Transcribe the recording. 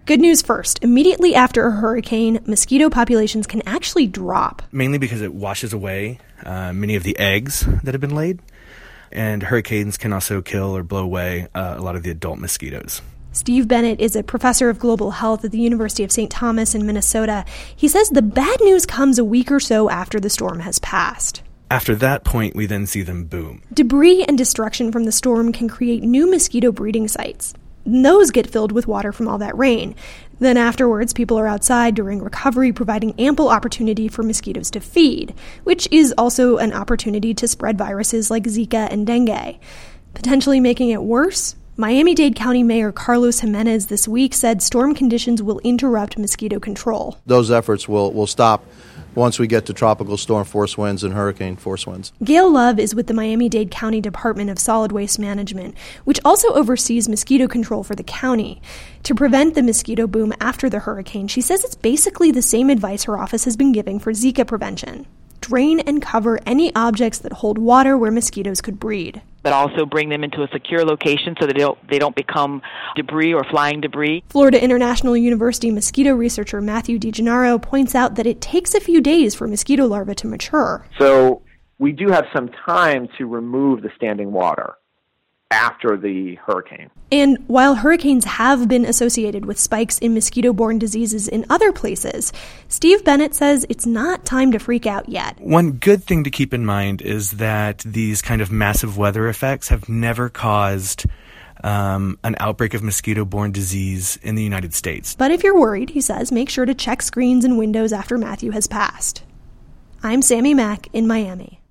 Good news first. Immediately after a hurricane, mosquito populations can actually drop. Mainly because it washes away many of the eggs that have been laid. And hurricanes can also kill or blow away a lot of the adult mosquitoes. Steve Bennett is a professor of global health at the University of St. Thomas in Minnesota. He says the bad news comes a week or so after the storm has passed. After that point, we then see them boom. Debris and destruction from the storm can create new mosquito breeding sites. Those get filled with water from all that rain. Then afterwards, people are outside during recovery, providing ample opportunity for mosquitoes to feed, which is also an opportunity to spread viruses like Zika and dengue. Potentially making it worse? Miami-Dade County Mayor Carlos Jimenez this week said storm conditions will interrupt mosquito control. Those efforts will stop once we get to tropical storm force winds and hurricane force winds. Gail Love is with the Miami-Dade County Department of Solid Waste Management, which also oversees mosquito control for the county. To prevent the mosquito boom after the hurricane, she says it's basically the same advice her office has been giving for Zika prevention. Drain and cover any objects that hold water where mosquitoes could breed. But also bring them into a secure location so that they don't become debris or flying debris. Florida International University mosquito researcher Matthew DiGennaro points out that it takes a few days for mosquito larvae to mature. So we do have some time to remove the standing water after the hurricane. And while hurricanes have been associated with spikes in mosquito-borne diseases in other places, Steve Bennett says it's not time to freak out yet. One good thing to keep in mind is that these kind of massive weather effects have never caused an outbreak of mosquito-borne disease in the United States. But if you're worried, he says, make sure to check screens and windows after Matthew has passed. I'm Sammy Mack in Miami.